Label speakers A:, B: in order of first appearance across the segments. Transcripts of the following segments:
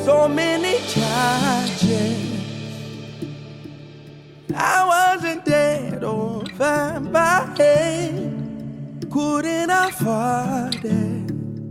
A: so many charges. I wasn't dead over my head, couldn't afford it,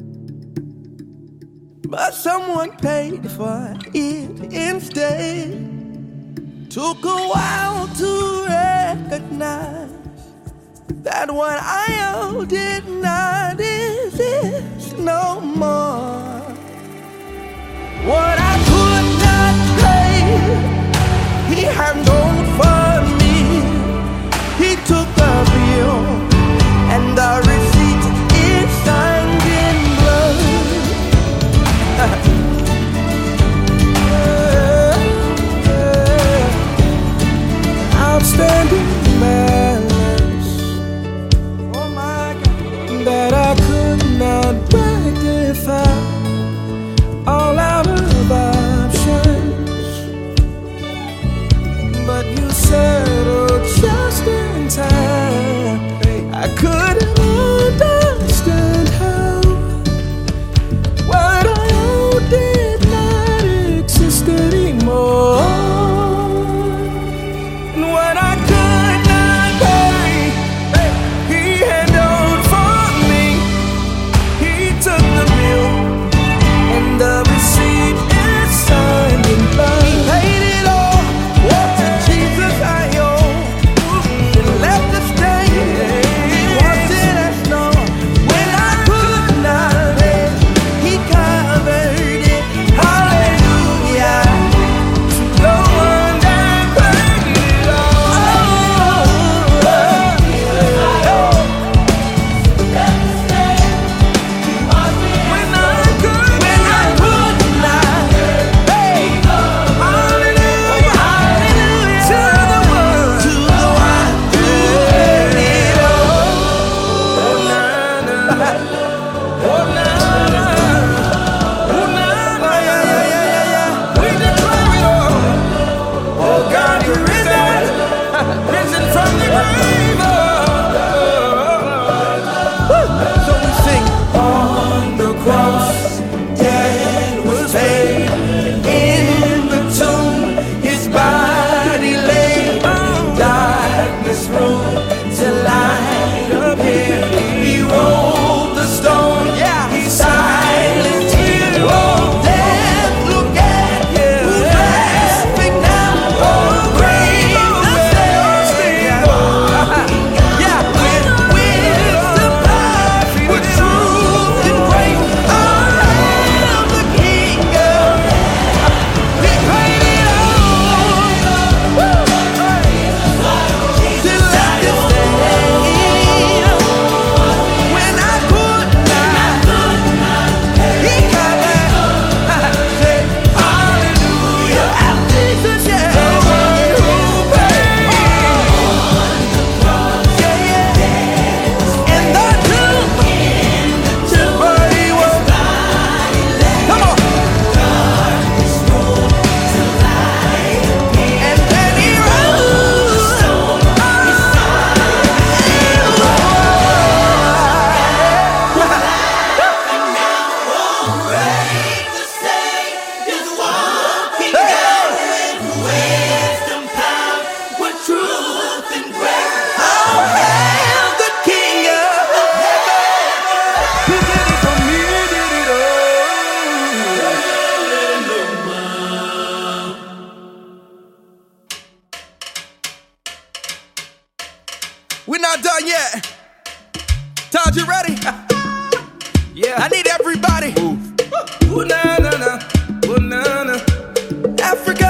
A: but someone paid for it instead. Took a while to recognize that what I owe did not exist no more. What I could not pay, he handled for me. He took the bill, and the receipt is signed in blood. Outstanding balance, oh my God, that I could not rectify. All out of options, but you settled just in time. I couldn't understand how what I owe did not exist anymore. And what I could not pay, he handled for me. He took the bill, and the receipt is signed in blood. He paid it all. What to Jesus I owe. And left the stain. He wasn't as snow. When I could not pay, he covered it. Hallelujah. No one that paid it all. When I could not pay, hallelujah, hallelujah, to the one who paid it all. Oh na na, oh na na, oh na na, yeah yeah yeah yeah. We declare it all. Oh God, you're risen, risen from the grave. So we sing on the cross, death was paid. In the tomb, his body lay. Darkness ruled till light appeared. He rolled the stone, he silenced fear. Oh, death, look at who's laughing now. Oh, grave, the Savior. Yeah, with wisdom, power, with truth and grace. I am the King of He paid it all. Woo! Till I can stand. When I could not, he covered. Say hallelujah, Jesus, yeah. The one who paid. Yeah, yeah. In the tomb, but he was. Come on. And then he rose. The King of He did it for me, did it all. We're not done yet. Todd, you ready? Yeah. I need everybody. Ooh na na na, ooh na na. Africa.